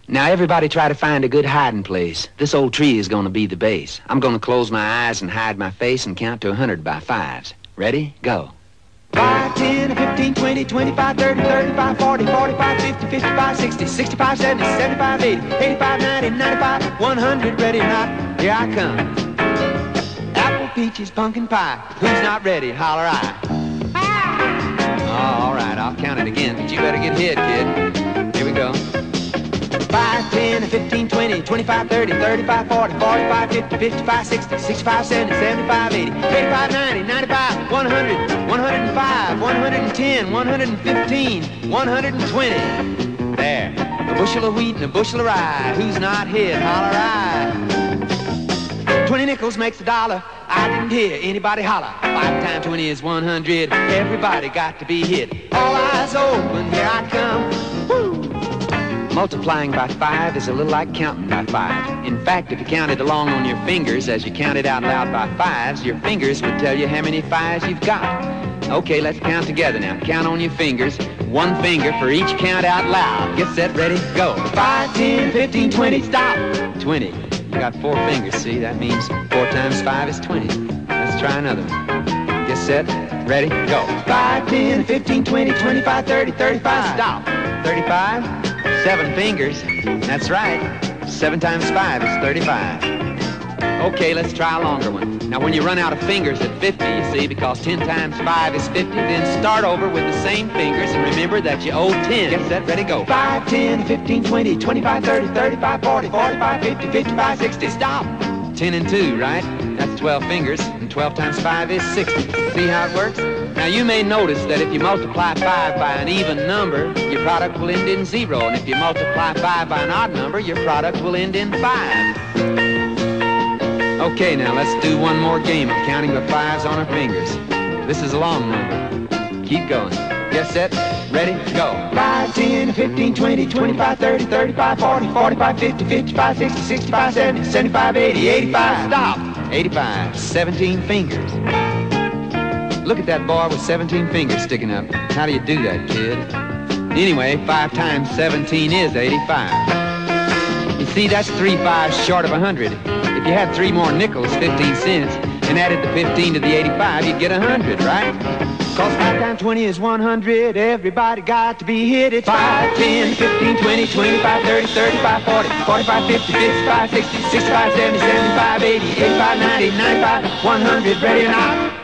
Now everybody try to find a good hiding place. This old tree is gonna be the base. I'm gonna close my eyes and hide my face and count to 100 by fives. Ready? Go. 5, 10, 15, 20, 25, 30, 35, 40, 45, 50, 55, 60, 65, 70, 75, 80, 85, 90, 95, 100, ready or not, here I come. Apple, peaches, pumpkin pie. Who's not ready? Holler I. Oh, all right, I'll count it again, but you better get hit, kid. Here we go. 5, 10, 15, 20, 25, 30, 35, 40, 45, 50, 55, 60, 65, 70, 75, 80, 85, 90, 95, 100, 105, 110, 115, 120. There. A bushel of wheat and a bushel of rye. Who's not hit? Holler I. 20 nickels makes $1. I didn't hear anybody holler. 5 times 20 is 100. Everybody got to be hit. All eyes open, here I come. Woo! Multiplying by 5 is a little like counting by 5. In fact, if you counted along on your fingers as you counted out loud by 5s, your fingers would tell you how many 5s you've got. Okay, let's count together now. Count on your fingers. One finger for each count out loud. Get set, ready, go. 5, 10, 15, 20, stop. 20. You got 4 fingers, see? That means 4 times 5 is 20. Let's try another one. Get set, ready, go. 5, 10, 15, 20, 25, 30, 35, stop. 35. 7 fingers. That's right. 7 times 5 is 35. Okay, let's try a longer one. Now, when you run out of fingers at 50, you see, because 10 times 5 is 50, then start over with the same fingers and remember that you owe 10. Get set, ready, go. 5, 10, 15, 20, 25, 30, 35, 40, 45, 50, 55, 60, stop. 10 and 2, right? That's 12 fingers, and 12 times 5 is 60. See how it works? Now, you may notice that if you multiply 5 by an even number, your product will end in 0. And if you multiply 5 by an odd number, your product will end in 5. Okay, now let's do one more game of counting the 5s on our fingers. This is a long number. Keep going. Get set, ready, go. 5, 10, 15, 20, 25, 30, 35, 40, 45, 50, 55, 60, 65, 70, 75, 80, 85. Stop. 85. 17 fingers. Look at that boy with 17 fingers sticking up. How do you do that, kid? Anyway, 5 times 17 is 85. You see, that's 3 5s short of 100. If you had 3 more nickels, 15 cents, and added the 15 to the 85, you'd get 100, right? Cause 5 times 20 is 100. Everybody got to be hit. It's 5, 10, 15, 20, 25, 30, 35, 40, 45, 50, 55, 60, 65, 70, 75, 80, 85, 90, 95, 100. Ready or not?